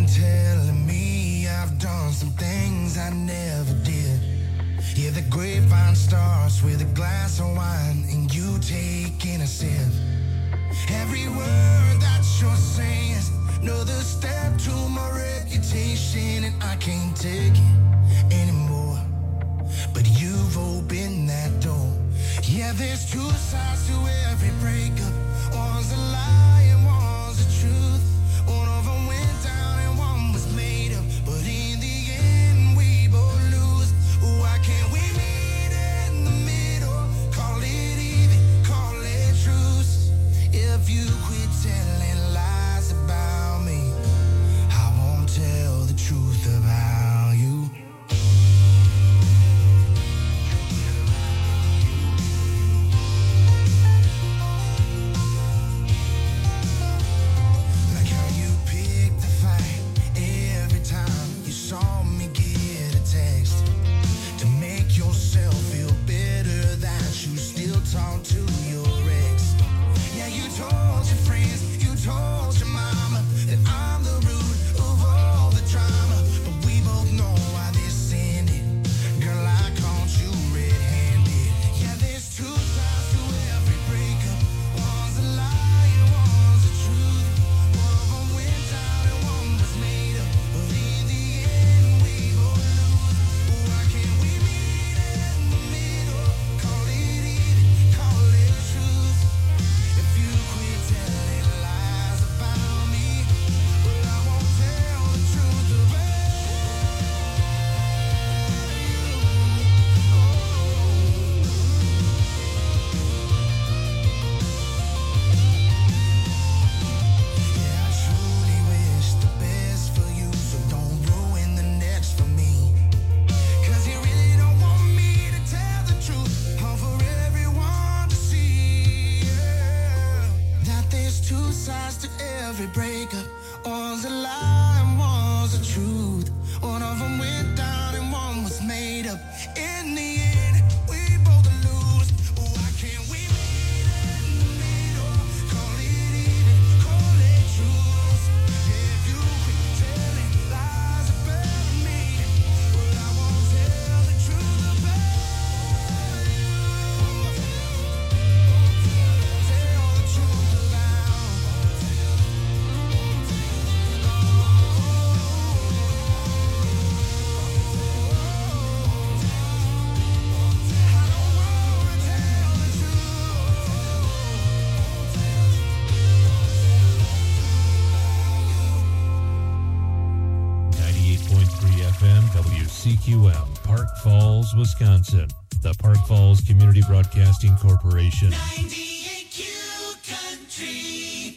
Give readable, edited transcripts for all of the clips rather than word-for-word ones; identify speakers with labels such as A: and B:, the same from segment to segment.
A: telling me I've done some things I never did. Yeah, the grapevine starts with a glass of wine and you taking a sip. Every word that you're saying is another step to my reputation, and I can't take it anymore. But you've opened that door. Yeah, there's two sides to every breakup. One's a lie and one's the truth. One of them went down and one was made up. But in the end, we both lose. Why can't we meet in the middle? Call it even, call it truce. If you quit telling lies about me, I won't tell the truth about you. Like how you picked the fight every time you saw me get a text to make yourself feel better that you still talk to your ex. Yeah, you told your friends, you told your mama that I'm the root of all the drama. But we both know why this ended. Girl, I caught you red-handed. Yeah, there's two sides to every breakup. One's a lie and one's the truth. One of them went down and one was made up. But in the end, we both lose. Why can't we meet in the middle? Call it even, call it truth. If you quit telling lies about me, well, I won't tell the truth about you. Yeah, I truly wish the best for you, so don't ruin the next for me. 'Cause you really don't want me to tell the truth, or for everyone to see. Yeah. That there's two sides to every breakup. One's a lie and one's the truth. One of them went down and one was made up. In the end, we both lose. Why can't we meet in the middle? Call it even, call it truth. If you quit telling lies about me, well, I won't tell the truth about you. Tell the truth about I don't wanna tell the truth.
B: 98.3 FM WCQM, Park Falls, Wisconsin. The Park Falls Community Broadcasting Corporation.
A: 98Q Country.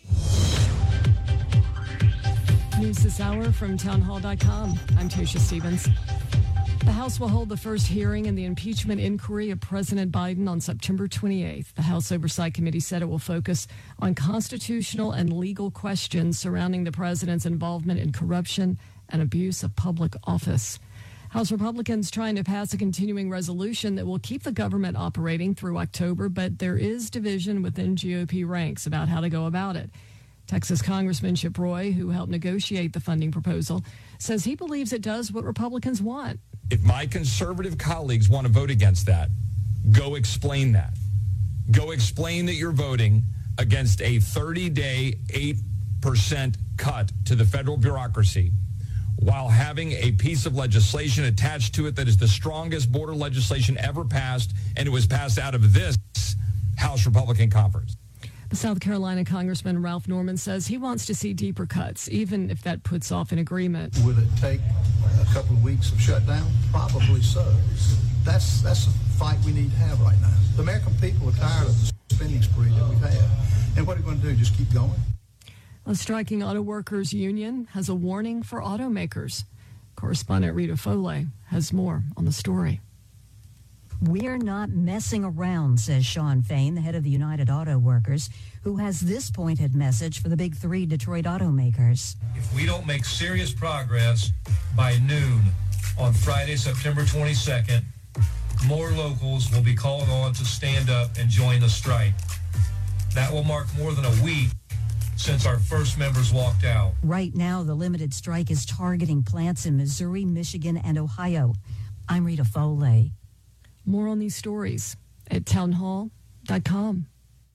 C: News this hour from townhall.com. I'm Tasha Stevens. The House will hold the first hearing in the impeachment inquiry of President Biden on September 28th. The House Oversight Committee said it will focus on constitutional and legal questions surrounding the president's involvement in corruption and abuse of public office. House Republicans trying to pass a continuing resolution that will keep the government operating through October, but there is division within GOP ranks about how to go about it. Texas Congressman Chip Roy, who helped negotiate the funding proposal, says he believes it does what Republicans want.
D: If my conservative colleagues want to vote against that, go explain that. Go explain that you're voting against a 30-day 8% cut to the federal bureaucracy while having a piece of legislation attached to it that is the strongest border legislation ever passed, and it was passed out of this House Republican conference.
C: The South Carolina Congressman Ralph Norman says he wants to see deeper cuts, even if that puts off an agreement.
E: Will it take a couple of weeks of shutdown? Probably so. That's a fight we need to have right now. The American people are tired of the spending spree that we've had. And what are we going to do, just keep going?
C: A striking auto workers union has a warning for automakers. Correspondent Rita Foley has more on the story.
F: We're not messing around, says Sean Fain, the head of the United Auto Workers, who has this pointed message for the big three Detroit automakers.
G: If we don't make serious progress by noon on Friday, September 22nd, more locals will be called on to stand up and join the strike. That will mark more than a week since our first members walked out.
F: Right now, the limited strike is targeting plants in Missouri, Michigan, and Ohio. I'm Rita Foley.
C: More on these stories at townhall.com.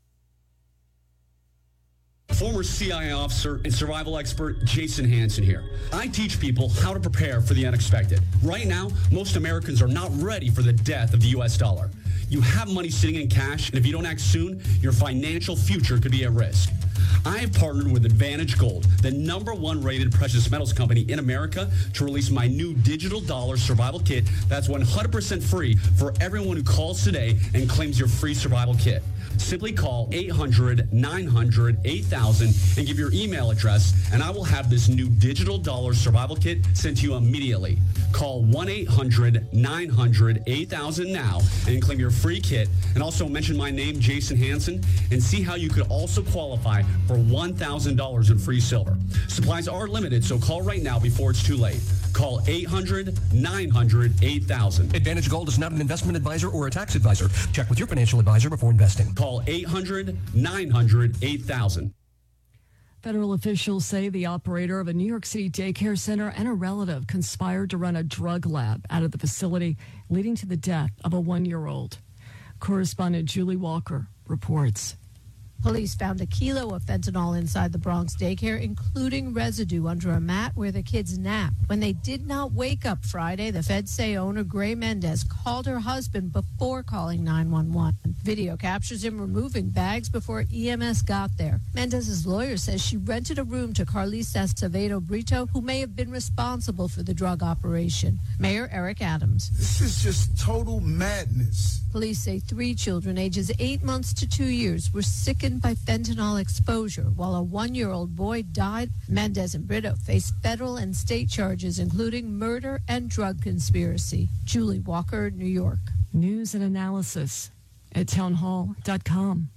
H: Former CIA officer and survival expert Jason Hansen here. I teach people how to prepare for the unexpected. Right now, most Americans are not ready for the death of the U.S. dollar. You have money sitting in cash, and if you don't act soon, your financial future could be at risk. I have partnered with Advantage Gold, the #1 rated precious metals company in America, to release my new digital dollar survival kit that's 100% free for everyone who calls today and claims your free survival kit. Simply call 800-900-8000 and give your email address, and I will have this new digital dollar survival kit sent to you immediately. Call 1-800-900-8000 now and claim your free kit, and also mention my name, Jason Hansen, and see how you could also qualify for $1,000 in free silver. Supplies are limited, so call right now before it's too late. Call 800-900-8000.
I: Advantage Gold is not an investment advisor or a tax advisor. Check with your financial advisor before investing.
H: Call 800-900-8000.
C: Federal officials say the operator of a New York City daycare center and a relative conspired to run a drug lab out of the facility, leading to the death of a 1-year-old. Correspondent Julie Walker reports.
J: Police found a kilo of fentanyl inside the Bronx daycare, including residue under a mat where the kids napped. When they did not wake up Friday, the feds say owner Gray Mendez called her husband before calling 911. Video captures him removing bags before EMS got there. Mendez's lawyer says she rented a room to Carlise Acevedo Brito, who may have been responsible for the drug operation. Mayor Eric Adams.
K: This is just total madness.
J: Police say 3 children ages 8 months to 2 years were sickened by fentanyl exposure, while a 1-year-old boy died. Mendez and Brito face federal and state charges, including murder and drug conspiracy. Julie Walker, New York.
C: News and analysis at townhall.com.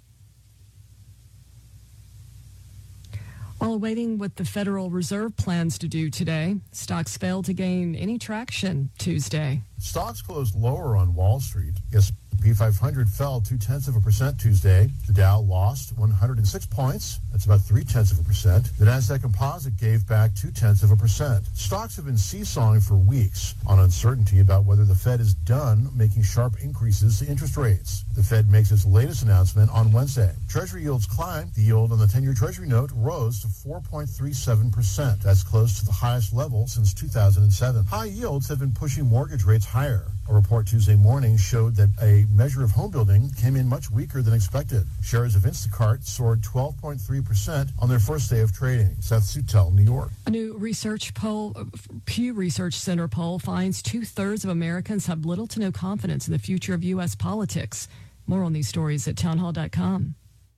C: While awaiting what the Federal Reserve plans to do today, stocks failed to gain any traction Tuesday.
L: Stocks closed lower on Wall Street. S&P 500 fell 0.2% Tuesday. The Dow lost 106 points. That's about 0.3%. The Nasdaq Composite gave back 0.2%. Stocks have been seesawing for weeks on uncertainty about whether the Fed is done making sharp increases to interest rates. The Fed makes its latest announcement on Wednesday. Treasury yields climbed. The yield on the 10-year Treasury note rose to 4.37%. That's close to the highest level since 2007. High yields have been pushing mortgage rates higher. A report Tuesday morning showed that a measure of home building came in much weaker than expected. Shares of Instacart soared 12.3% on their first day of trading. Seth Sutel, New York.
C: A new research poll, Pew Research Center poll, finds 2/3 of Americans have little to no confidence in the future of U.S. politics. More on these stories at townhall.com.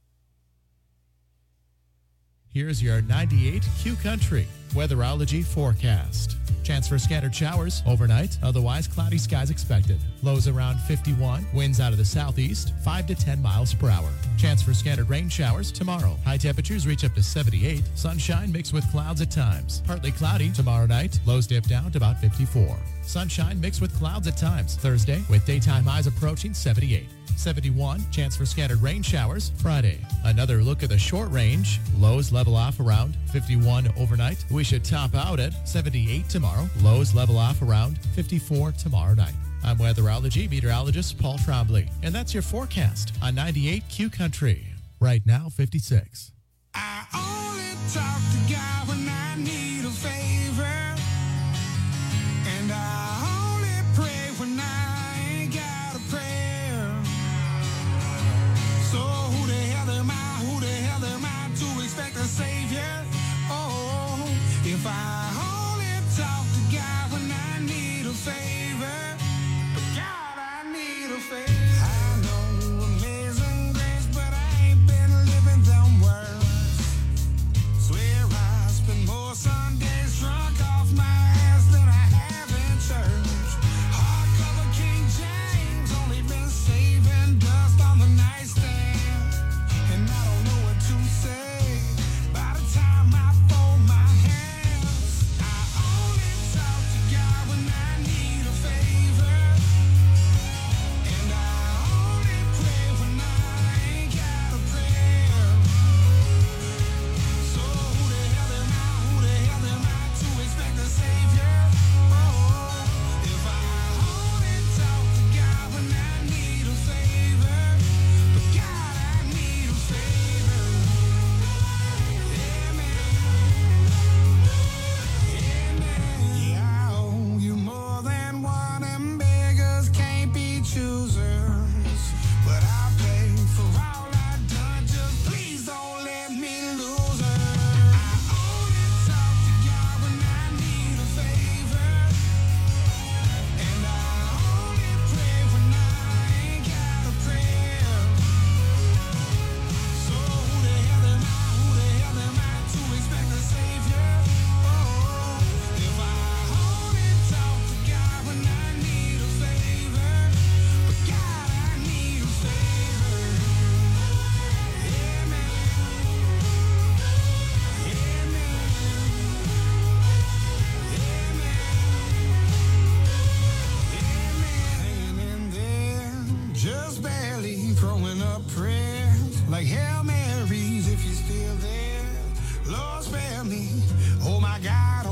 M: Here's your 98 Q Country weatherology forecast. Chance for scattered showers overnight, otherwise cloudy skies expected. Lows around 51, winds out of the southeast, 5 to 10 miles per hour. Chance for scattered rain showers tomorrow. High temperatures reach up to 78, sunshine mixed with clouds at times. Partly cloudy tomorrow night, lows dip down to about 54. Sunshine mixed with clouds at times Thursday, with daytime highs approaching 78. 71, chance for scattered rain showers Friday. Another look at the short range. Lows level off around 51 overnight. We should top out at 78 tomorrow. Lows level off around 54 tomorrow night. I'm weatherology meteorologist Paul Trombley, and that's your forecast on 98 Q Country. Right now, 56.
A: I only talk to God when I need a favor, and I only pray when I ain't got a prayer. So who the hell am I to expect a savior? Oh, if I only talk to God when I need a favor, God, I need a favor. I know amazing grace, but I ain't been living them words. Swear I spend more Sundays drunk off my ass than I have in church. Hardcover King James, only been saving dust on the nightstand, and I don't know what to say by the time I fold my hands.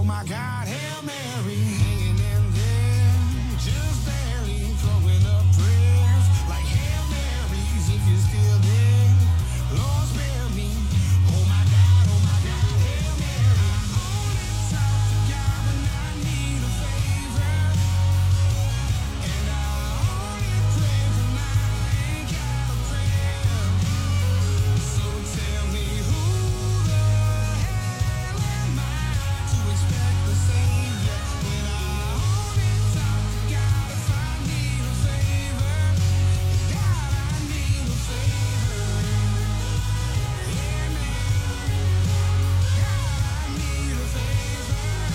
A: my God, Hail Mary, hanging in there, just barely throwing up prayers, like Hail Marys, if you're still there, Lord spare me. Oh my God, Hail Mary. I only talk to God when I need a favor, and I only pray when I ain't got a prayer. So tell me who the hell am I to expect the Savior when I only talk to God if I need a favor? God, I need a favor. Amen. God, I need a favor.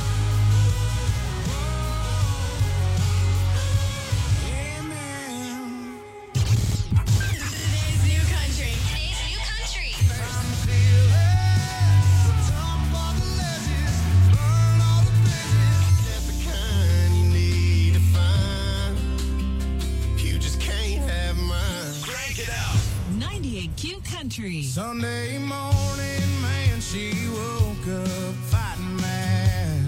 A: Amen.
N: Today's new country.
A: I'm feeling so top of the ledges, burn all the bridges. Just the kind you need to find. You just can't have mine. Crank it out.
N: 98Q Country.
A: Sunday morning, man, she woke up fighting mad.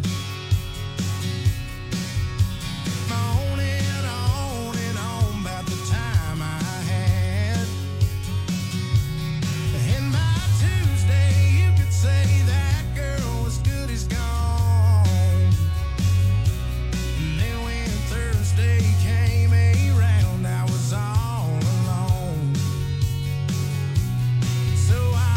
A: On and on about the time I had. And by Tuesday, you could say that girl was good as gone. And then when Thursday came around, I was all alone. So I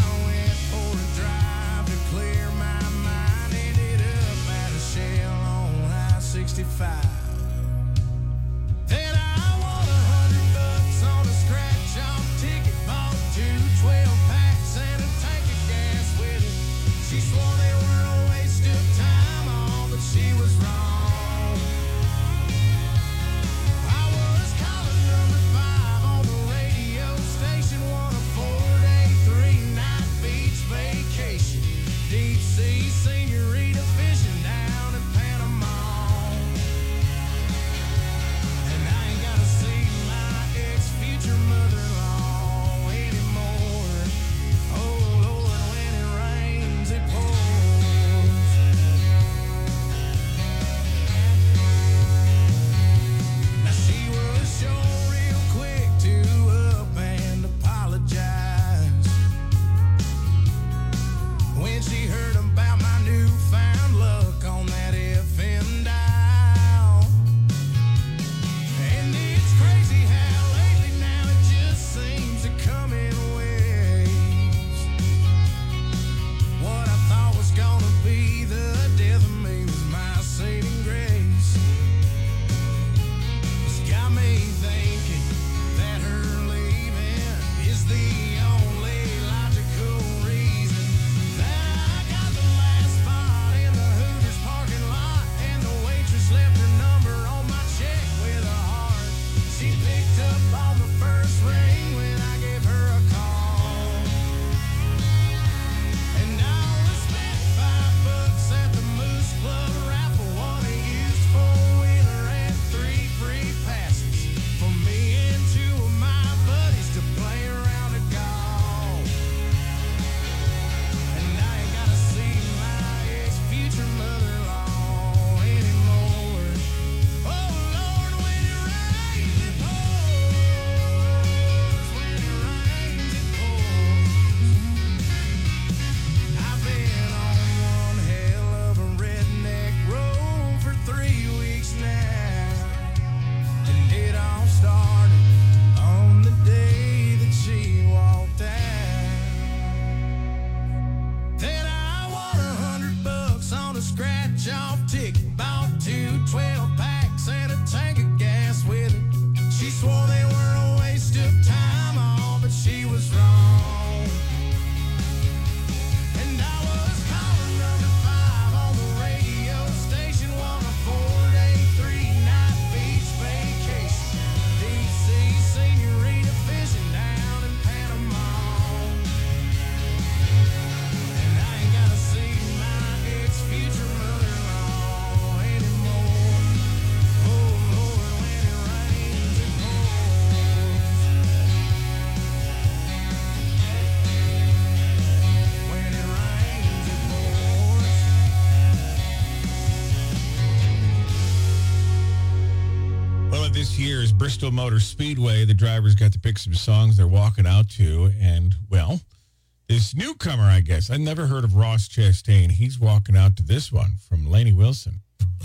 O: this year's Bristol Motor Speedway, the drivers got to pick some songs they're walking out to. And, well, this newcomer, I guess. I never heard of Ross Chastain. He's walking out to this one from Lainey Wilson.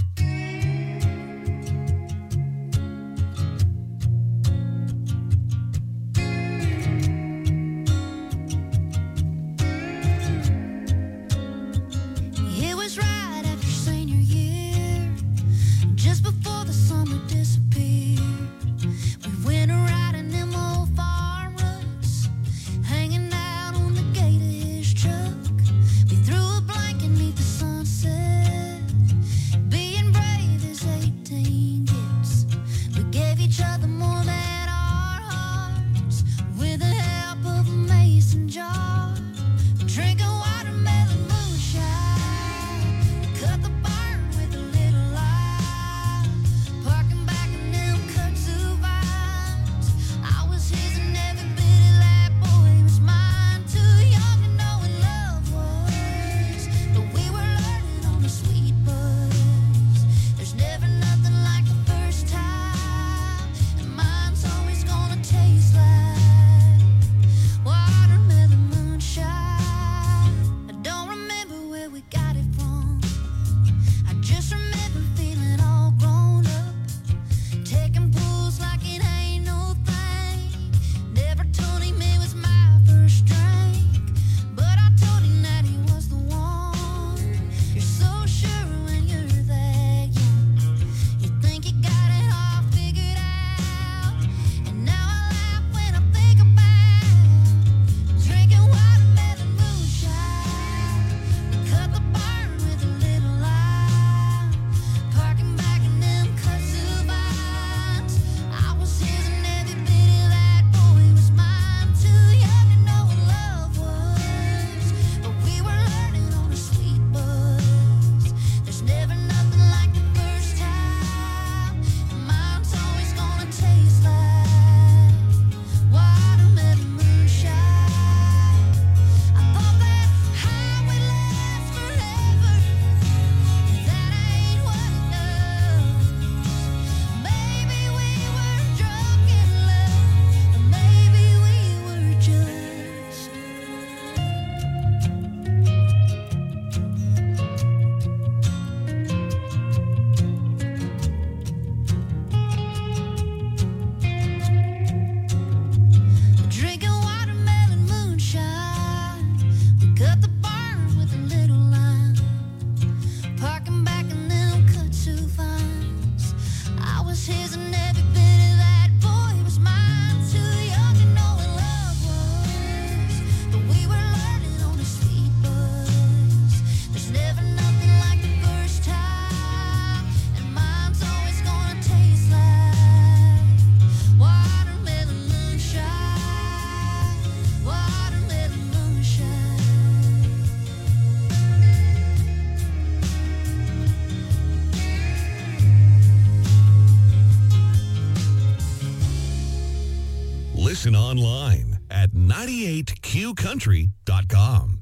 P: It was right after senior year, just before the summer disappeared. We went around in them old farm ruts, hanging out on the gate of his truck. We threw a blanket neath the sunset, being brave as 18 gets. We gave each other more than our hearts, with the help of a mason jar, drinking watermelon moonshine. Cut the barn with a little light, parking back in them kudzu vines. I was his and every bit of that boy was mine. Too young to know what love was, but we were learning on the sweet buzz. There's never nothing like the first time, and mine's always gonna taste like watermelon moonshine. I don't remember where we got it from, I just remember feeling all grown up, taking pulls like it ain't no thing. Never told him it was my first drink, but I told him that he was the one. You're so sure when you're that young, you think you got it all figured out. And now I laugh when I think about drinking watermelon moonshine. We cut the barn with a little light, parking back in them kudzu vines. I was his and every bit of that boy was mine. Too young to know what love was, but we were learning on a sweet buzz. There's never nothing like the first time, and mine's always gonna taste like watermelon moonshine. I thought that high would last forever, that ain't what it does. Maybe we were drunk in love, or maybe we were just drinking watermelon moonshine. We cut the barn with a little line, parking back in them kudzu vines. I was his and every bit of that boy was mine. Too young to know what love was, but we were learning on a sweet buzz. There's never nothing like the first time, and mine's always gonna taste like watermelon moonshine. Watermelon moonshine.
Q: Listen online at 98qcountry.com.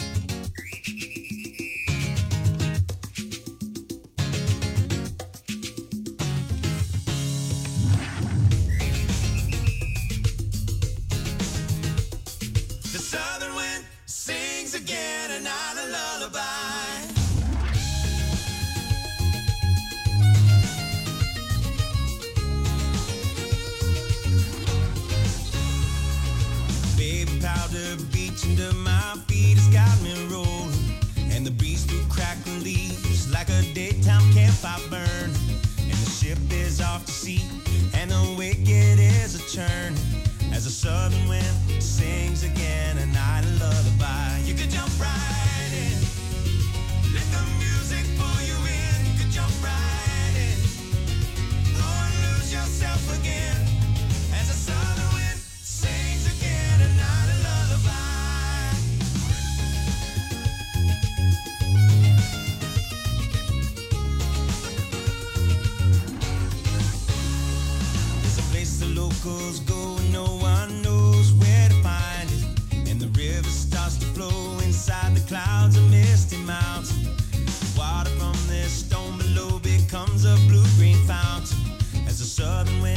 A: The southern wind sings again a night a lullaby. Baby powder beach under my feet has got me rolling, and the breeze through crackling leaves like a daytime campfire burn. And the ship is off to sea, and the wicked is a churn, as the southern wind sings again a night a lullaby. You could jump right in, let the music pull you in. You could jump right in, or lose yourself again, as the southern wind sings again a night a lullaby. There's a place the locals go and no one knows where to find it, and the river starts to flow inside the clouds of misty mountains. Water from this stone below becomes a blue-green fountain, as the southern wind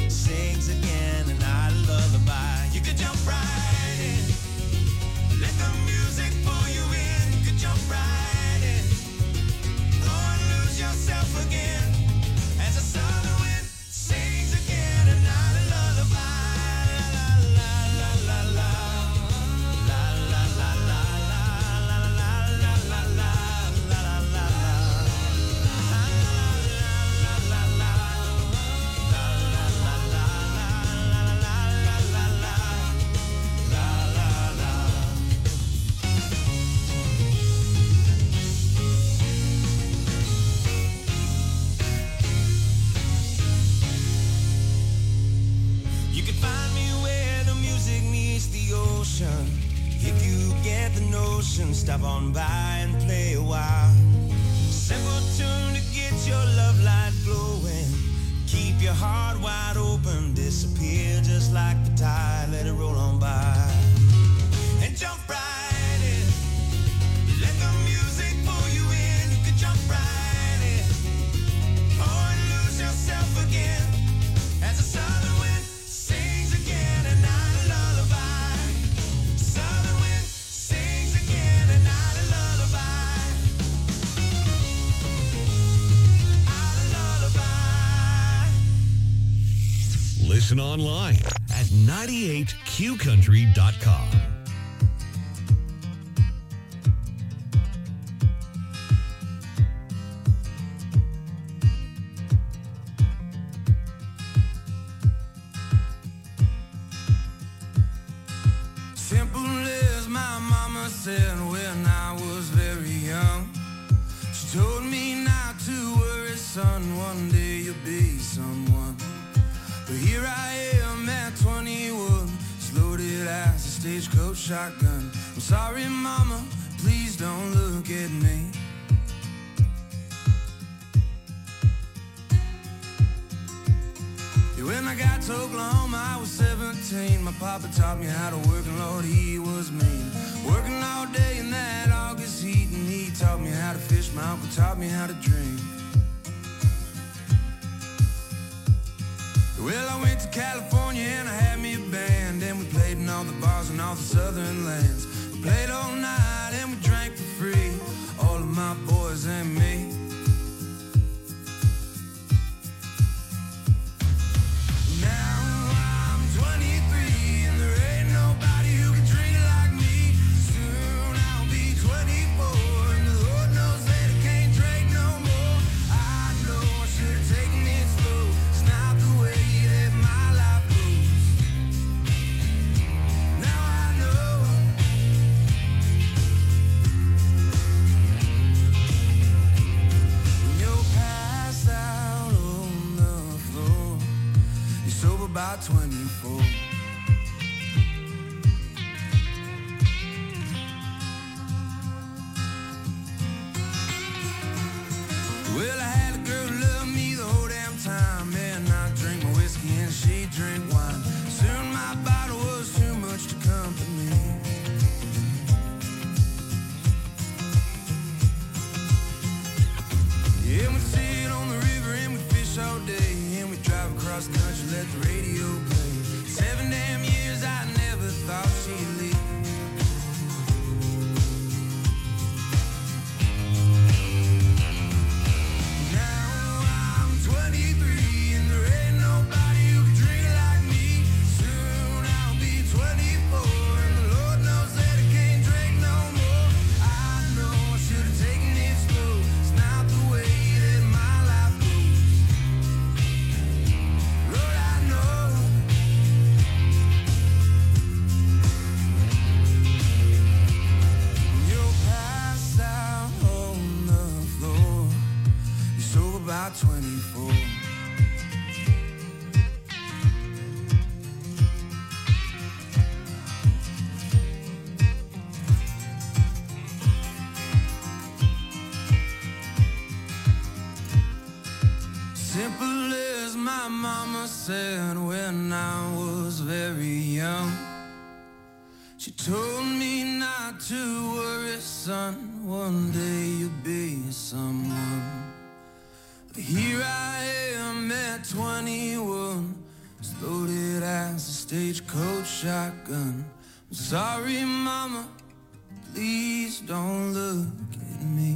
A: sings again another lullaby. You could jump right in, let the music pull you in. You could jump right in, or lose yourself again as the southern wind sings again another lullaby. You can find me where the music meets the ocean. If you get the notion, stop on by and play a while. Simple tune to get your love light glowing. Keep your heart wide open, disappear just like the tide, let it roll on by. And jump right in, let the music pull you in. You can jump right in, or lose yourself again as the southern wind sings again another lullaby. Southern wind sings again another lullaby. Another lullaby.
Q: Listen online at 98qcountry.com.
A: Simple as my mama said when I was very young. She told me not to worry, son, one day you'll be someone. But here I am at 21, as loaded as a stagecoach shotgun. I'm sorry, mama, please don't look at me. Yeah, when I got to Oklahoma, I was 17. My papa taught me how to work, and Lord, he was mean. Working all day in that August heat, and he taught me how to fish. My uncle taught me how to drink. Well, I went to California and I had me a band, and we played in all the bars in all the southern lands. We played all night and we drank for free, all of my boys and me. Now I'm 23 and there ain't nobody who can drink like me. Soon I'll be 24 and the Lord knows that I can't drink no more. I know I should have taken it slow. It's not the way that my life goes. Now I know. When you're passed out on the floor, you're sober by 24. Well, I had a girl who loved me the whole damn time, and I drink my whiskey and she drink wine. Soon my bottle was too much to comfort me. Yeah, we'd sit on the river and we'd fish all day, and we'd drive across the country, let the radio play. 7 damn years I never thought she'd leave. Now I'm 23 and there ain't nobody who can drink like me. Soon I'll be 24 and the Lord knows that I can't drink no more. I know I should have taken it slow. It's not the way that my life goes. Lord, I know. You're passed out on the floor. You're sober by 24. Simple as my mama said when I was very young. She told me not to worry, son, one day you'll be someone. But here I am at 21, as loaded as a stagecoach shotgun. I'm sorry, mama, please don't look at me.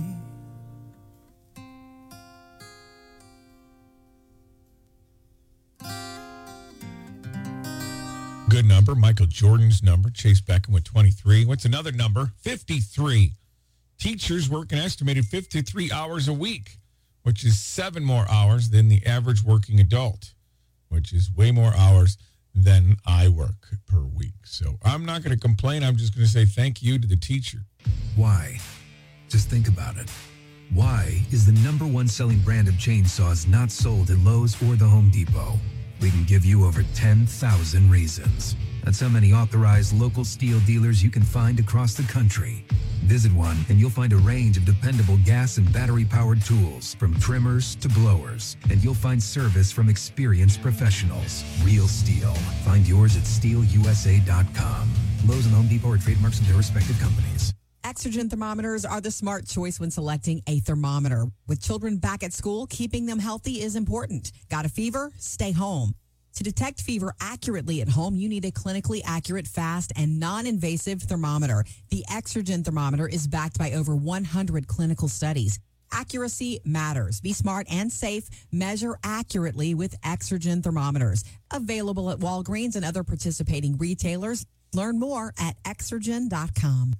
O: Good number. Michael Jordan's number. Chase Beckham with 23. What's another number? 53. Teachers work an estimated 53 hours a week, which is 7 more hours than the average working adult, which is way more hours than I work per week. So I'm not going to complain. I'm just going to say thank you to the teacher.
R: Why? Just think about it. Why is the #1 selling brand of chainsaws not sold at Lowe's or the Home Depot? We can give you over 10,000 reasons. That's how many authorized local steel dealers you can find across the country. Visit one and you'll find a range of dependable gas and battery-powered tools, from trimmers to blowers. And you'll find service from experienced professionals. Real STIHL. Find yours at stihlusa.com. Lowe's and Home Depot are trademarks of their respective companies.
S: Exergen thermometers are the smart choice when selecting a thermometer. With children back at school, keeping them healthy is important. Got a fever? Stay home. To detect fever accurately at home, you need a clinically accurate, fast, and non-invasive thermometer. The Exergen thermometer is backed by over 100 clinical studies. Accuracy matters. Be smart and safe. Measure accurately with Exergen thermometers. Available at Walgreens and other participating retailers. Learn more at Exergen.com.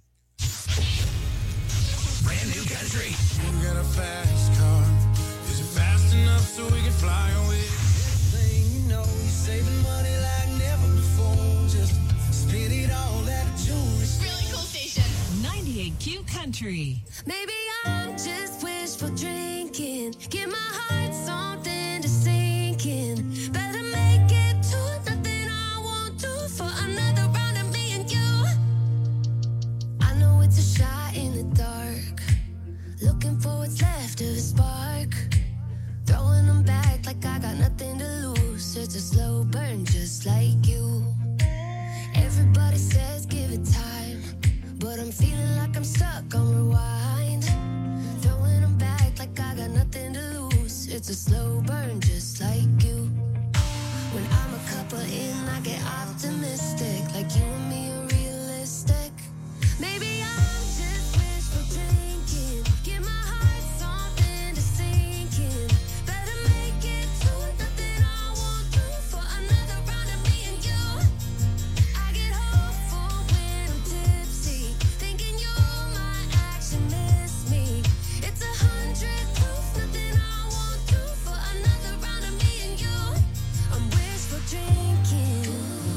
A: Brand new country. You got a fast car. Is it fast enough so we can fly away? Thing you know, you're saving money like never before. Just spend it all at a jewelry store.
N: Really cool station. 98Q Country.
P: Maybe I'm just wishful drinking. Give my heart something to sink in. Better make it to nothing I won't do for another round of me and you. I know it's a shot in the dark. Looking for what's left of a spark. Throwing them back like I got nothing to lose. It's a slow burn just like you. Everybody says give it time, but I'm feeling like I'm stuck on rewind. Throwing them back like I got nothing to lose. It's a slow burn just like you. When I'm a couple in, I get optimistic. Like you and me are realistic. Maybe I'm just wishful drinking. Give my heart something to sink in. Better make it to nothing I won't do for another round of me and you. I get hopeful when I'm tipsy, thinking you might actually miss me. It's 100 proof, nothing I won't do for another round of me and you. I'm wishful drinking.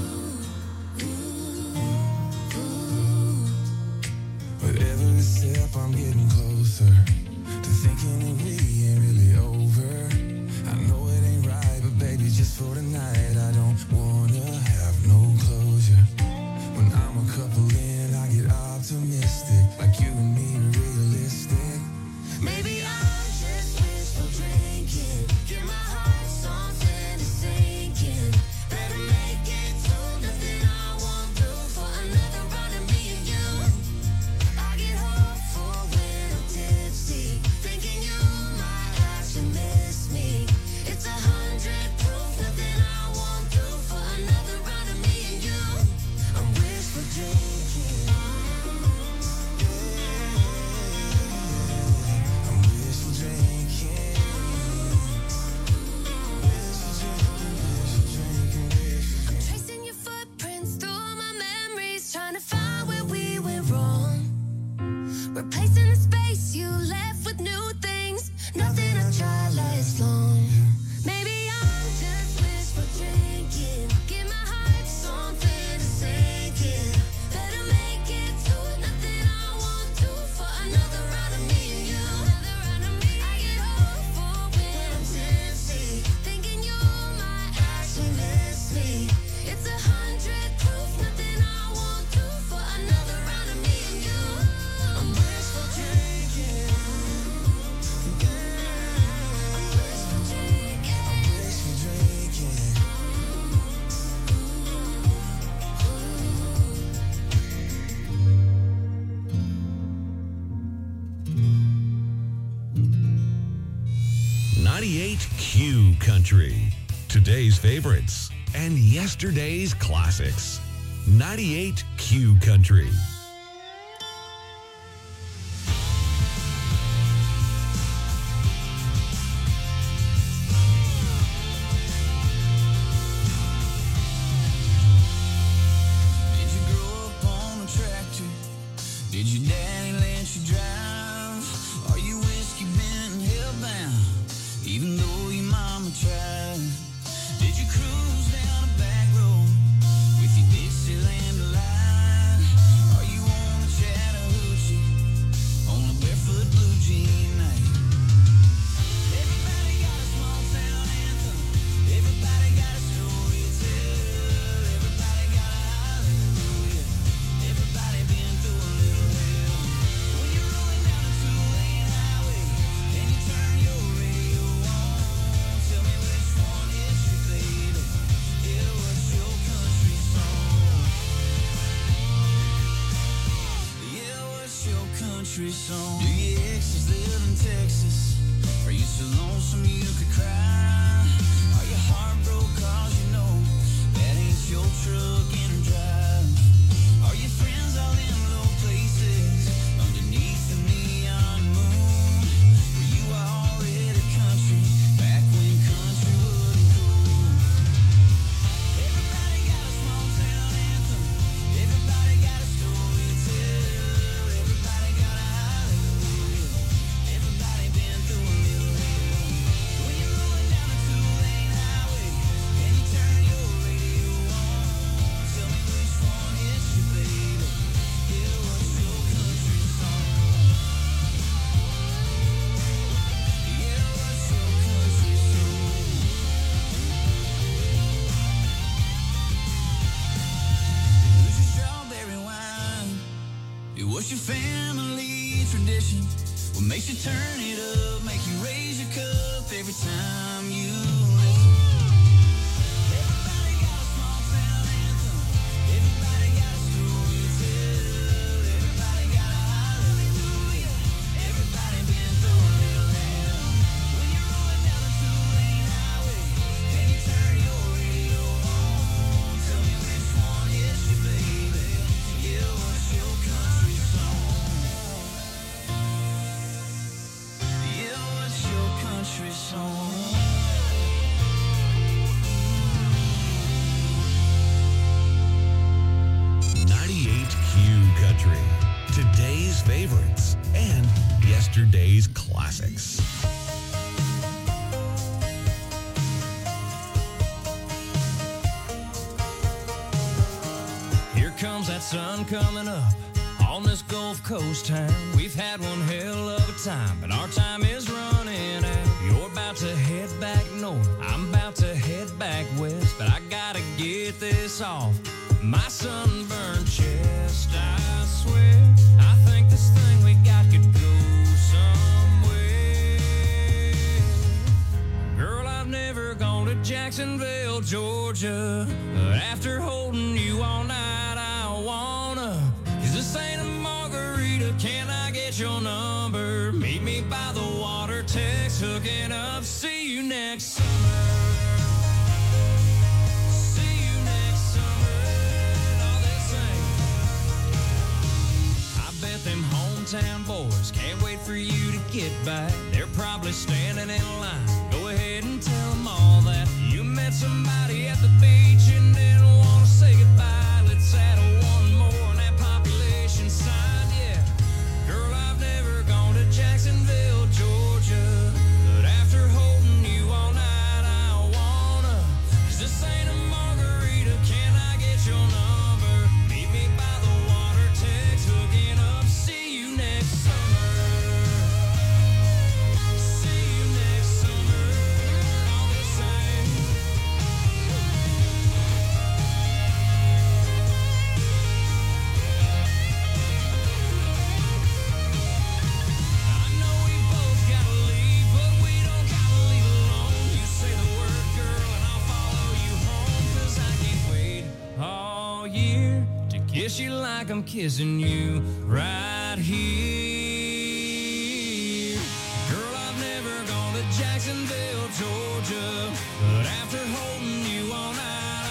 A: With every step I'm getting closer to thinking that we ain't really over. I know it ain't right, but baby, just for tonight, I don't wanna have no closure. When I'm a couple in, I get optimistic. Like you and me are realistic. Maybe I'm just wishful drinking. Give my heart something to sink in. Better make it to nothing I won't do for another round of me and you. I get hopeful when I'm tipsy, thinking you might actually miss me. It's 100 proof, nothing I won't do for another round of me and you. I'm wishful drinking. I'm wishful drinking.
P: I'm tracing your footprints through my memories, trying to find where we went wrong. Replacing the space you left with new things. Nothing I tried lasts long. Maybe I'm just wishful drinking. Give my heart something to sink in. Better make it to nothing I won't do for another round of me and you. I get hopeful when I'm tipsy, thinking you might actually miss me. It's 100 proof, nothing I won't do for another round of me and you. I'm wishful drinking. I'm wishful drinking. I'm wishful drinking.
Q: 98Q Country. Today's favorites. and yesterday's classics. 98 Q Country.
A: Did you grow up on a tractor? Did your daddy let you drive? Are you whiskey bent hellbound, even though your mama tried? Did you cruise down a back road with your Dixieland line? Are you on a Chattahoochee on a barefoot blue jean night? Everybody got a small town anthem. Everybody got a story to tell. Everybody got a hallelujah. Everybody been through a little hell. When you're rolling down a two-lane highway and you turn your radio on, tell me which one is your baby. Yeah, what's your country song? Yeah, what's your country song? Do your exes live in Texas? Are you so lonesome you could cry? Are you heartbroken 'cause you know that ain't your truck and drive? Are your friends all in low places underneath the neon moon? Were you already country back when country wasn't cool? Everybody got a small town anthem. Everybody got a story to tell. Everybody got a hallelujah. Everybody been through a little hell. When you're rolling down a two-lane highway and you turn your radio on, tell me which one is your baby. Yeah, what's your country song? Yeah, what's your country song? Who's your strawberry wine? What's your family tradition? What makes you turn it up, make you raise your cup every time you listen? Everybody got a small town anthem. Everybody got a story to tell. Everybody got a hallelujah. Everybody been through a little hell. When you're rolling down a two-lane highway and you turn your radio on, tell me which one is your baby. Yeah, what's your country song? Yeah, what's your country song?
Q: 98 Q Country. Today's favorites and yesterday's classics.
A: Here comes that sun coming up on this Gulf Coast town. We've had one hell of a time, but our time is running out. You're about to head back north, I'm about to head back west, but I gotta get this off my sunburned chest. I swear, I think this thing we got could go somewhere. Girl, I've never gone to Jacksonville, Georgia, but after holding you all night, I wanna. Is this ain't a margarita? Can I get your number? Meet me by the water, text, hooking up. See you next summer. See you next summer. All this ain't. I bet them hometown boys can't wait for you to get back. They're probably standing in line. Go ahead and tell them all that you met somebody at the beach and didn't want to say goodbye. Let's add one more on that population sign. Yeah, girl, I've never gone to Jacksonville, Georgia, but after holding you all night, I wanna. 'Cause this ain't a margarita. Can I get your number? Meet me by the water, text, hooking up. See you next summer. See you next summer. All the same. I know we both gotta leave, but we don't gotta leave alone. You say the word, girl, and I'll follow you home. 'Cause I can't wait all year to kiss you like I'm kissing you right here. Girl, I've never gone to Jacksonville, Georgia, but after holding you all night,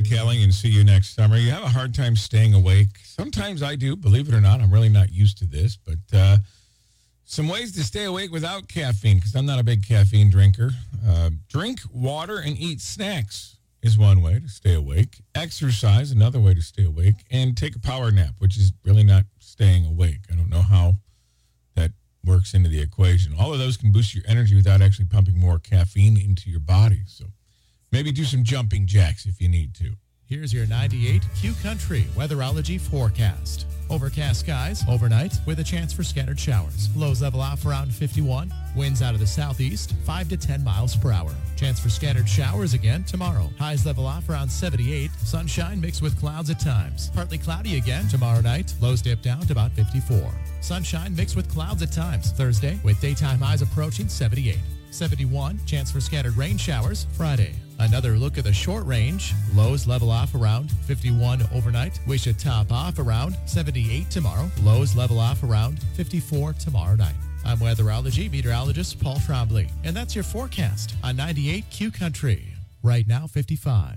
O: Kelly and see you next summer. You have a hard time staying awake. Sometimes I do, believe it or not. I'm really not used to this, but some ways to stay awake without caffeine, because I'm not a big caffeine drinker. Drink water and eat snacks is one way to stay awake. Exercise, another way to stay awake. And take a power nap, which is really not staying awake. I don't know how that works into the equation. All of those can boost your energy without actually pumping more caffeine into your body. So maybe do some jumping jacks if you need to.
M: Here's your 98 Q Country weatherology forecast. Overcast skies overnight with a chance for scattered showers. Lows level off around 51. Winds out of the southeast 5 to 10 miles per hour. Chance for scattered showers again tomorrow. Highs level off around 78. Sunshine mixed with clouds at times. Partly cloudy again tomorrow night. Lows dip down to about 54. Sunshine mixed with clouds at times Thursday with daytime highs approaching 78. 71. Chance for scattered rain showers Friday. Another look at the short range. Lows level off around 51 overnight. We should top off around 78 tomorrow. Lows level off around 54 tomorrow night. I'm weatherology meteorologist Paul Trombley, and that's your forecast on 98 Q Country. Right now, 55.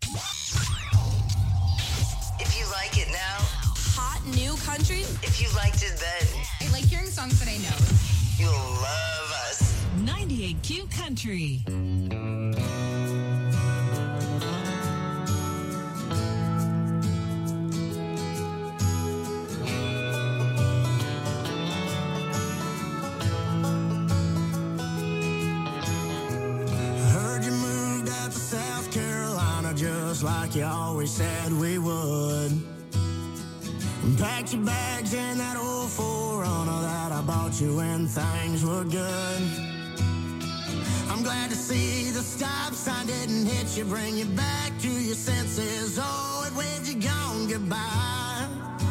T: If you like it now, hot new country. If you liked it then, I like hearing songs that I know. You'll love us.
N: 98 Q Country.
A: Just like you always said we would. And packed your bags in that old 4Runner that I bought you when things were good. I'm glad to see the stop sign didn't hit you, bring you back to your senses. Oh, it waved you gone goodbye.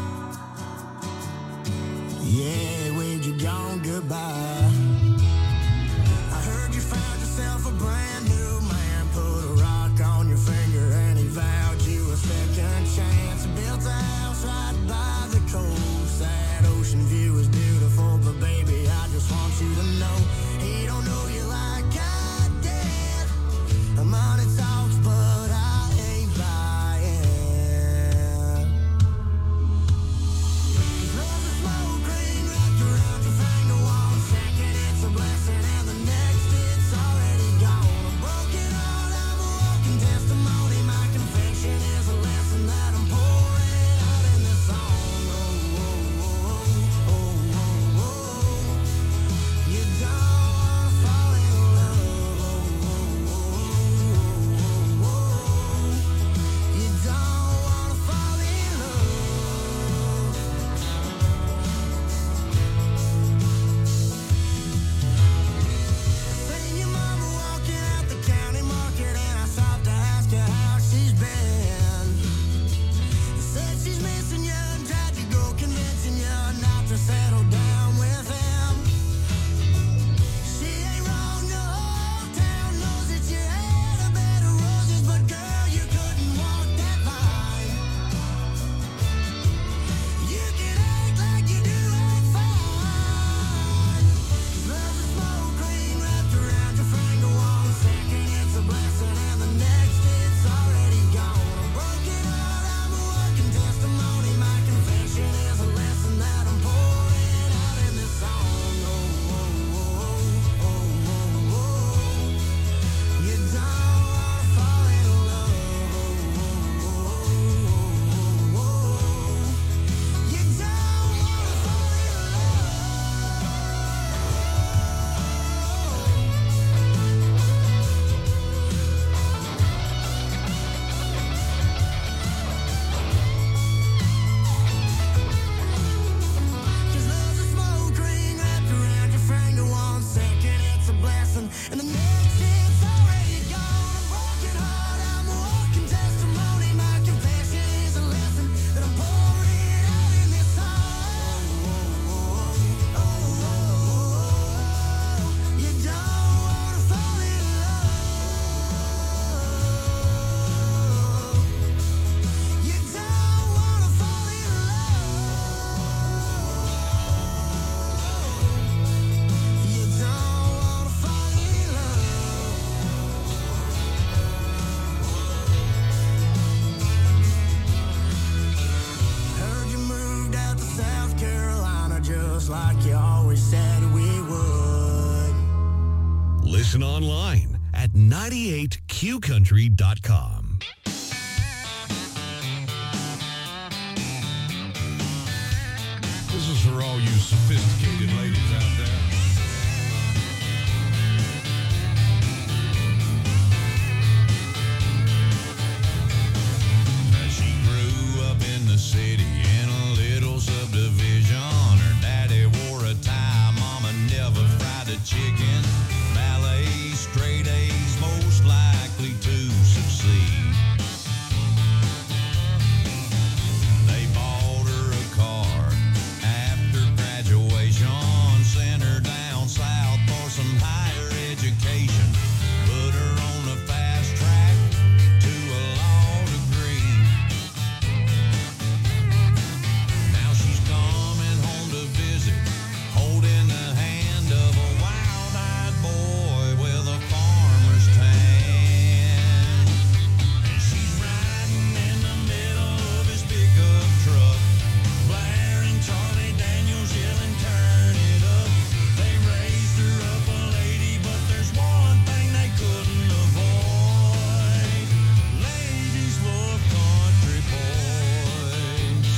A: Yeah, it waved you gone goodbye. I heard you found yourself a brand new man, put a rock on your finger and he vowed you a second chance. Built a house right by the coast. That ocean view is beautiful, but baby, I just want you to know he don't know you like I did. Money talks, but I ain't buying. There's a smoke ring wrapped around your finger, 1 second. we said we would.
Q: Listen online at 98qcountry.com.
B: This is for all you sophisticated ladies out there.
A: She grew up in the city in a little subdivision. Her daddy wore a tie, mama never fried a chicken. Ballet, straight A's, most likely to succeed. They bought her a car after graduation, sent her down south for some higher education, put her on the fast track to a law degree. Now she's coming home to visit, holding the hand of a wild-eyed boy with a farmer's tan. And she's riding in the middle of his pickup truck, blaring Charlie Daniels, yelling, turn it up. They raised her up a lady, but there's one thing they couldn't avoid. Ladies love country boys.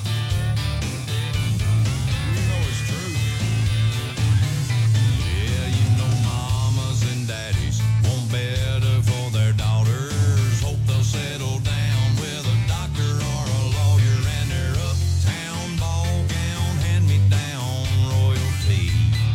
A: You know it's true. Yeah, you know mamas and daddies want better for their daughters. Hope they'll settle down with a doctor or a lawyer, and their uptown ball gown hand-me-down royalty.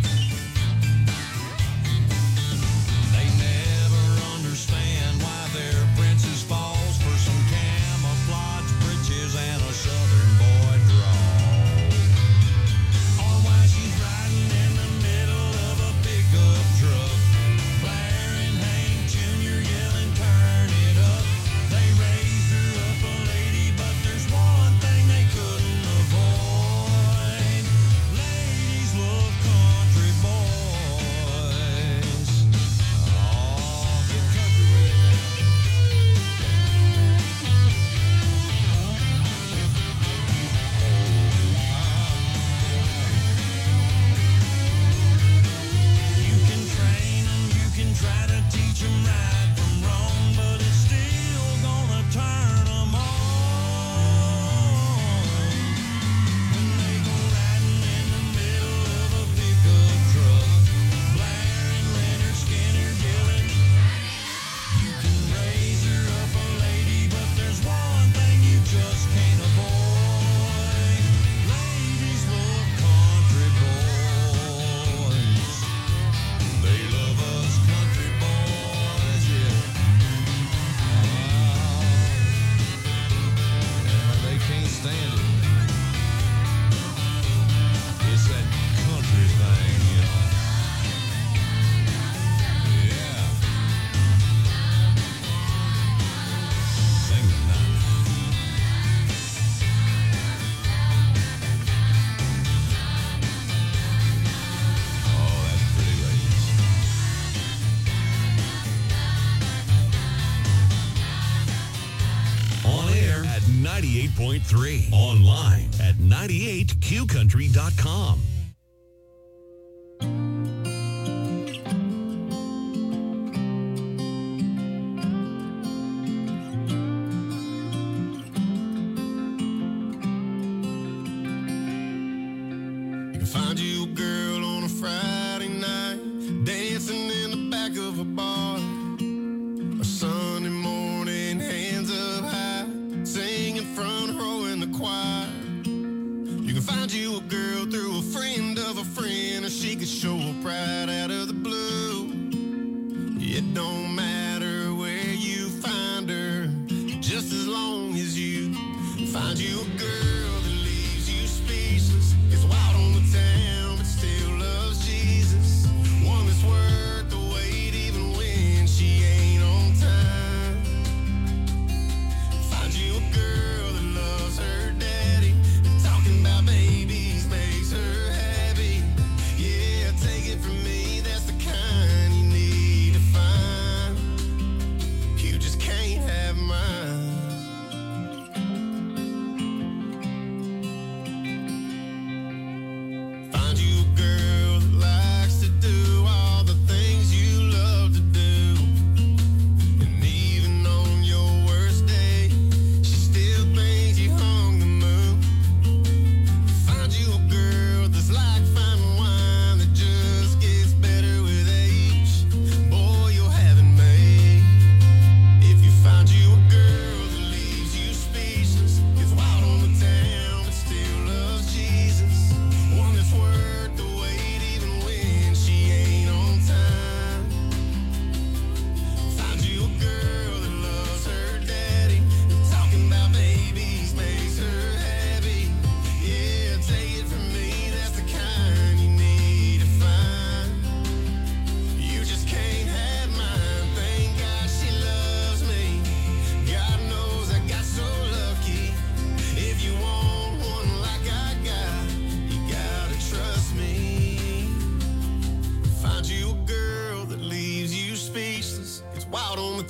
A: They never understand why their princess falls for some camouflage breeches and a southern boy drawl. Or why she's riding in the middle of a pickup truck, blaring Hank Jr., yelling, turn it up. They raised her up a lady, but there's one thing they couldn't avoid. Ladies love country boys. Oh, get country with it. You can train them, you can try to teach them right from wrong, but it's still gonna turn them on. When they go riding in the middle of a pickup truck, blaring Leonard Skinner, yelling, you can raise her up a lady, but there's one thing you just can't avoid. Ladies love country boys. They love us country boys, yeah. They can't stand it. It's that country thing, you know. Yeah. Sing it now. Oh, that's pretty, ladies.
Q: On air at 98.3. Online at 98qcountry.com.
A: You can find you a girl on a Friday night, dancing in the back of a bar. A Sunday morning, hands up high, singing front row in the choir. You can find you a girl through a friend of a friend, or she could show up right out of the blue. It don't matter where you find her, just as long as you find you a girl that leaves you speechless. It's wild on the town, but still loves Jesus. One that's worth the wait even when she ain't on time. Find you a girl that loves her daddy, talking about babies makes her happy. Yeah, take it from me,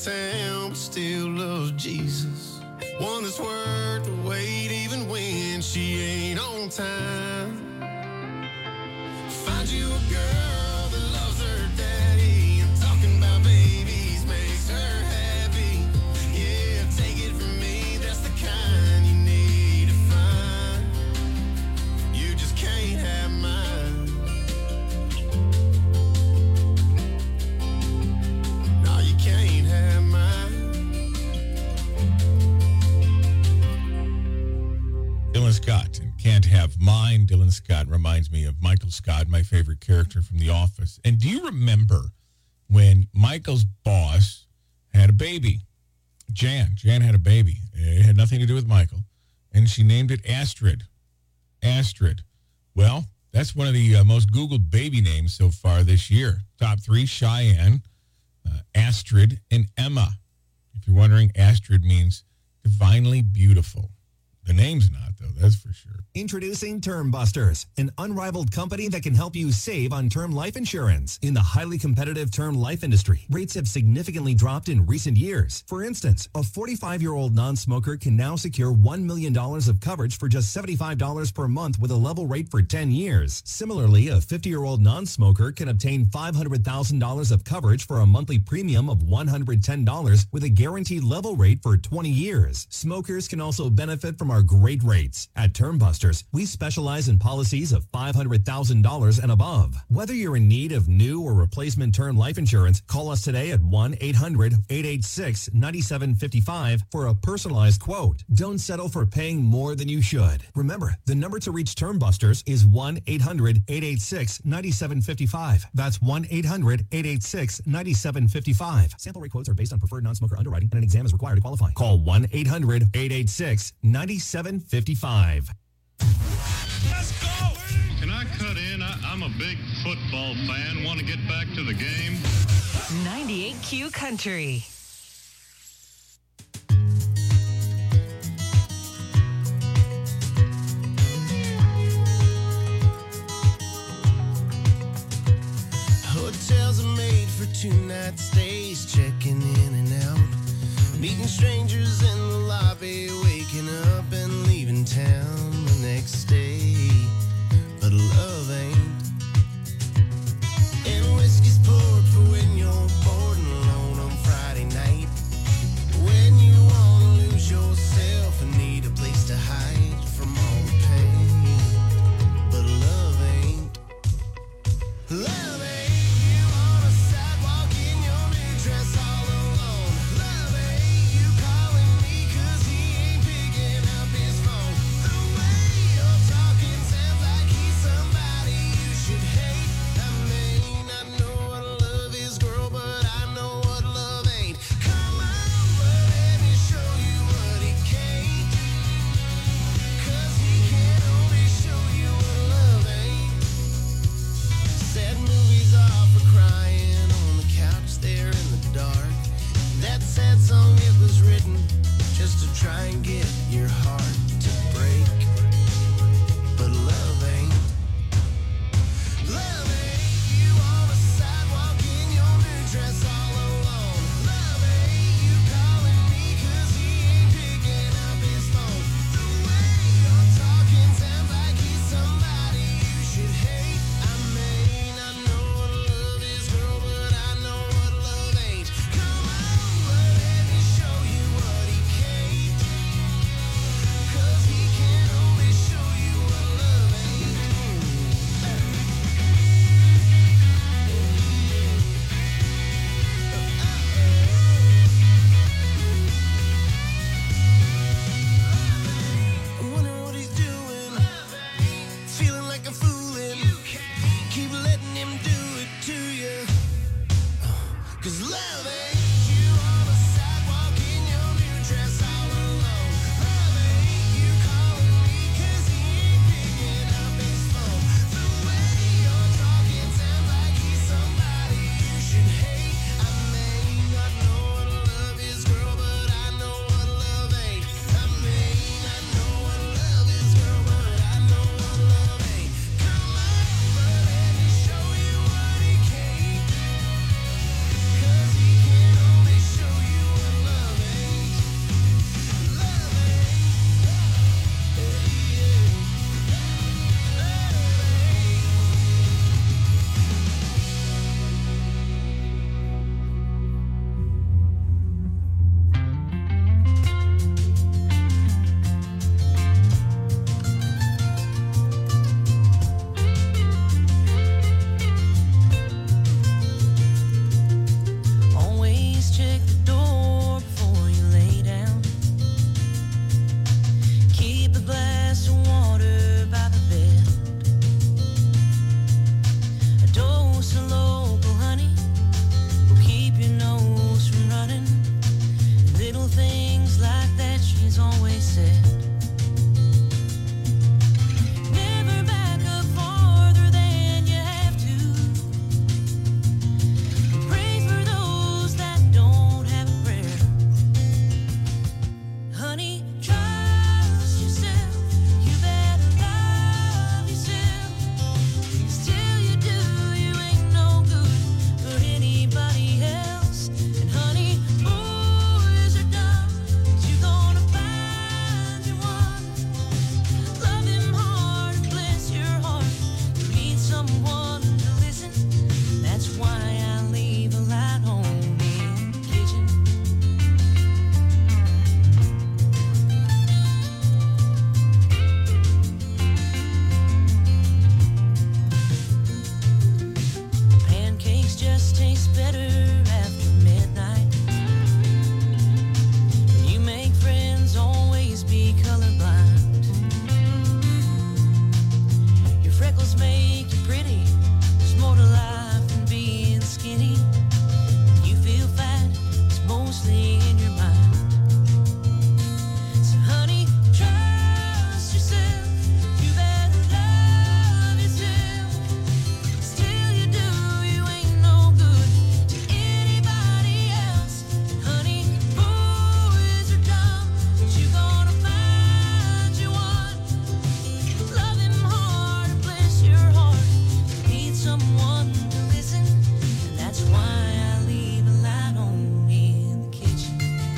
A: town, but still loves Jesus. One that's worth the wait, even when she ain't on time. Find you a girl that loves her daddy. I'm talking about babies, makes her happy. Yeah, take it from me, that's the kind you need to find. You just can't have mine. No, you can't have mine.
O: Dylan Scott and Can't Have Mine. Dylan Scott reminds me of Michael Scott, my favorite character from The Office. And do you remember when Michael's boss had a baby? Jan had a baby. It had nothing to do with Michael. And she named it Astrid. Astrid. Well, that's one of the most Googled baby names so far this year. Top 3, Cheyenne, Astrid, and Emma. If you're wondering, Astrid means divinely beautiful. The name's not, though, that's for sure.
U: Introducing Term Busters, an unrivaled company that can help you save on term life insurance. In the highly competitive term life industry, rates have significantly dropped in recent years. For instance, a 45-year-old non-smoker can now secure $1 million of coverage for just $75 per month with a level rate for 10 years. Similarly, a 50-year-old non-smoker can obtain $500,000 of coverage for a monthly premium of $110 with a guaranteed level rate for 20 years. Smokers can also benefit from our great rates. At Term Busters, we specialize in policies of $500,000 and above. Whether you're in need of new or replacement term life insurance, call us today at 1-800-886-9755 for a personalized quote. Don't settle for paying more than you should. Remember, the number to reach Term Busters is 1-800-886-9755. That's 1-800-886-9755. Sample rate quotes are based on preferred non-smoker underwriting and an exam is required to qualify. Call 1-800-886-9755.
V: Let's go! Can I cut in? I'm a big football fan. Want to get back to the game?
N: 98Q Country.
A: Hotels are made for 2-night stays, checking in and out, meeting strangers in the lobby, waking up and leaving town the next day. But love ain't. And whiskey's poured for when you're bored and alone on Friday night, when you want to lose yourself and need a place to hide from all the pain. But love ain't. Love ain't. You on a sidewalk in your new dress all alone. Love ain't. You calling me 'cause he ain't picking up his phone. The way you're talking sounds like he's somebody you should hate. I may not know what love is, girl, but I know what love ain't. Come on, but let me show you what he can't. 'Cause he can only show you what love ain't. Sad movies are for crying on the couch there in the dark. That sad song, it was written just to try and get your heart to break. But love ain't. Love ain't. You on a sidewalk in your new dress all alone. Love ain't. You calling me 'cause he ain't picking up his phone. The way you're talking sounds like he's somebody you should hate. I may not know what love is, girl, but I know what love ain't. Come on, but let me show you what he can't.
P: things like that she's always said. Never back up farther than you have to. Pray for those that don't have a prayer. Honey, trust yourself. You better love yourself. 'Cause till you do, you ain't no good for anybody else. And honey, boys are dumb, but you're gonna find you one. Love him hard and bless your heart. You need someone to listen. That's why I leave a light on in the kitchen. Pancakes just taste better after midnight. When you make friends, always be colorblind. Your freckles make you pretty. There's more to life than being skinny. When you feel fat, it's mostly in your mind. So honey, trust yourself. You better love yourself. 'Cause till you do, you ain't no good to anybody else. Honey, boys are dumb, but you're gonna find you one. Love him hard and bless your heart. You need someone to listen, and that's why I leave a light on in the kitchen.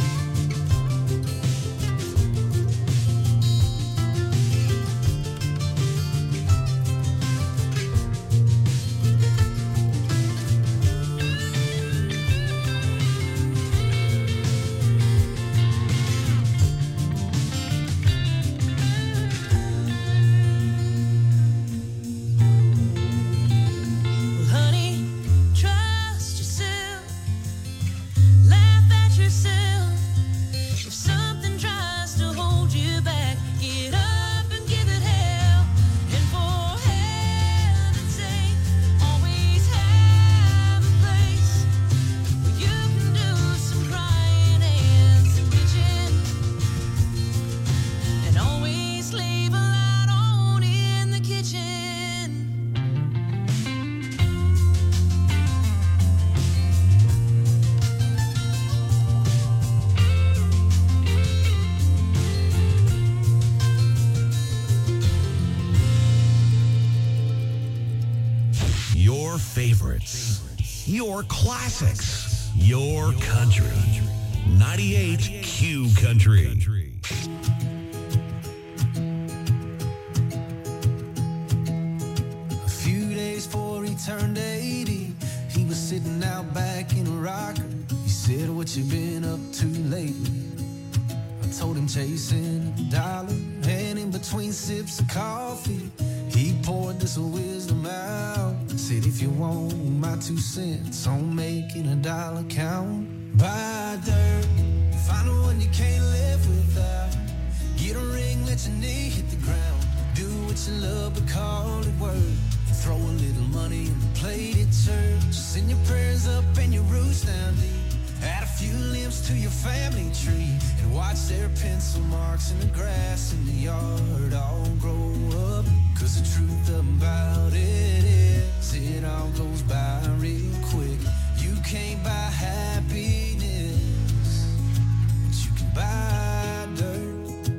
P: Well, honey, trust yourself. Laugh at yourself. If something tries to hold you back, get up and give it hell. And for heaven's sake, always have a place where you can do some crying and some bitching. And always leave a light on in the kitchen.
Q: Your favorites, your classics, your country. 98 Q Country.
A: A few days before he turned 80, he was sitting out back in a rocker. He said, "What you been up to lately?" I told him chasing a dollar, and in between sips of coffee, he poured this wisdom out. Said, "If you want my 2 cents on making a dollar count, buy dirt, find the one you can't live without. Get a ring, let your knee hit the ground. Do what you love, but call it work. Throw a little money in the plate at church. Send your prayers up and your roots down deep. Add a few limbs to your family tree, and watch their pencil marks in the grass in the yard all grow up. 'Cause the truth about it is, it all goes by real quick. You can't buy happiness, but you can buy dirt."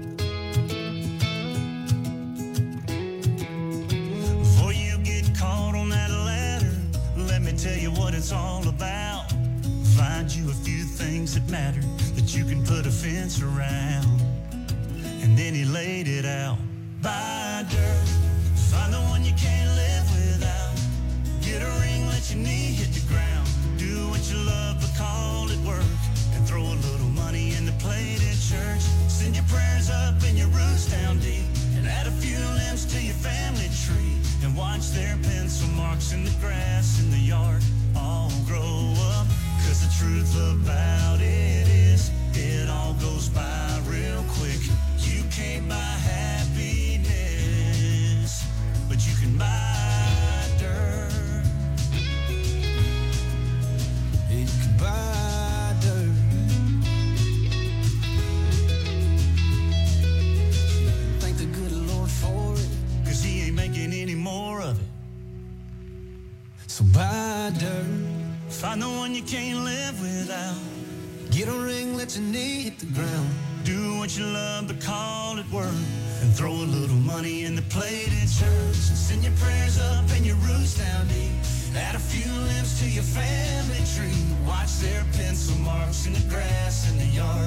V: Before you get caught on that ladder, let me tell you what it's all about. Find you a few things that matter that you can put a fence around. And then he laid it out. Buy dirt, find the one you can't live without. Get a ring, let your knee hit the ground. Do what you love, but call it work. And throw a little money in the plate at church. Send your prayers up and your roots down deep. And add a few limbs to your family tree. And watch their pencil marks in the grass in the yard all grow up. 'Cause the truth about it is, it all goes by real quick. You can't buy happiness, but you can buy dirt. You can buy dirt. Find the one you can't live without.
A: Get a ring, let your knee hit the ground.
V: Do what you love, but call it work. And throw a little money in the plated church. And send your prayers up and your roots down deep. Add a few limbs to your family tree. Watch their pencil marks in the grass in the yard.